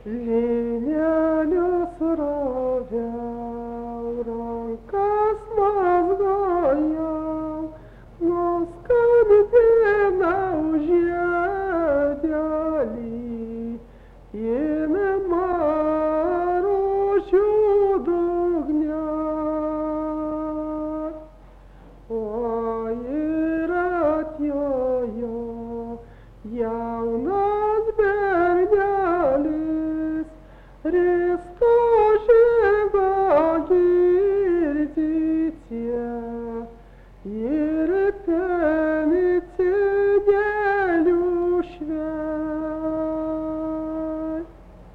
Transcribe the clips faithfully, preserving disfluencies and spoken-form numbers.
Linelius roviau, rankas mazgojau, nuskandinau žiedelį įnama rožių dugne. O ir atjojo jaunas bernelis, risto žyvagirdycie ir penicinėlių švei.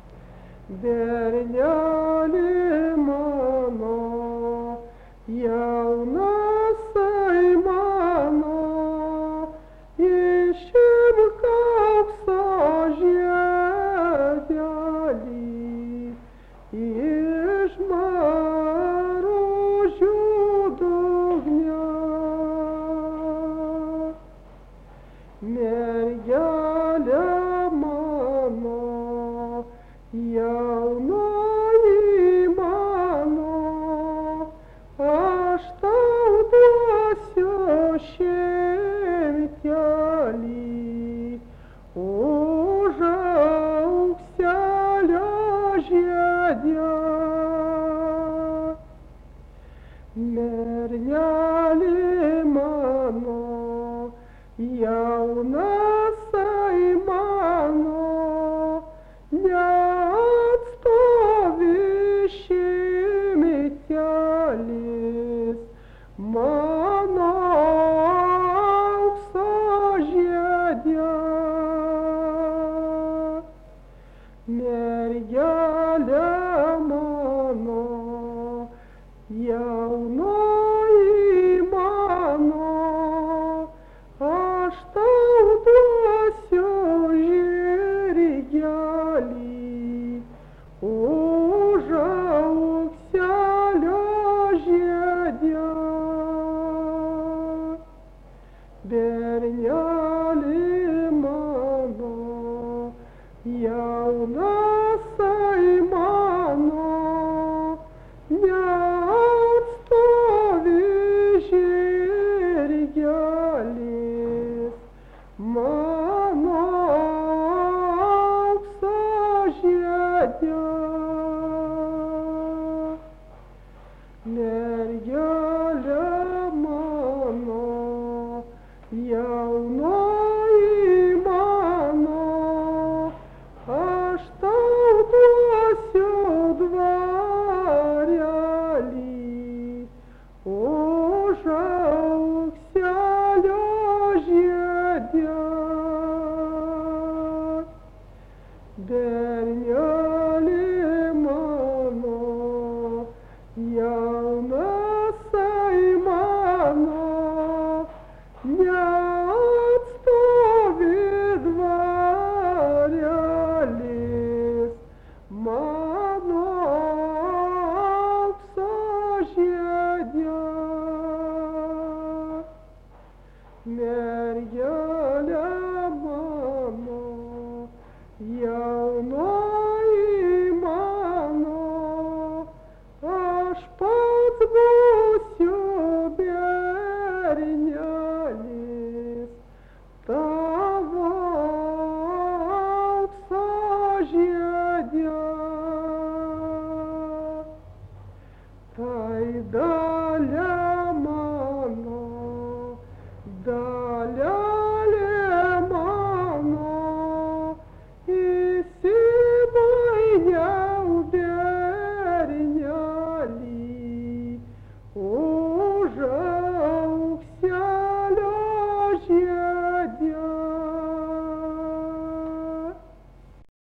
Berneli mano, jaunasai mano, išimk aukso žiedelį iš marožių dugne. Mergelė mano, jaunoji mano, aš tau duosiu šimtelį už aukselio žiedę. Mergelė mano, jaunasai mano, neatstovi šimtelis mano aukso žiede. Mergelė mano, jaunoji mano, aš tau duosiu žirgelį už aukselio žiedę. Berneli mano, jaunasai mano, neatstovi žirgelis mano aukso žiede. Mergelė mano, jaunoji mano, aš tau duosiu dvarelį už aukselio žiedę. Berneli mano, jaunasai mano, neatstovi dvarelis mano aukso žiede. Mergelė mano, jaunoji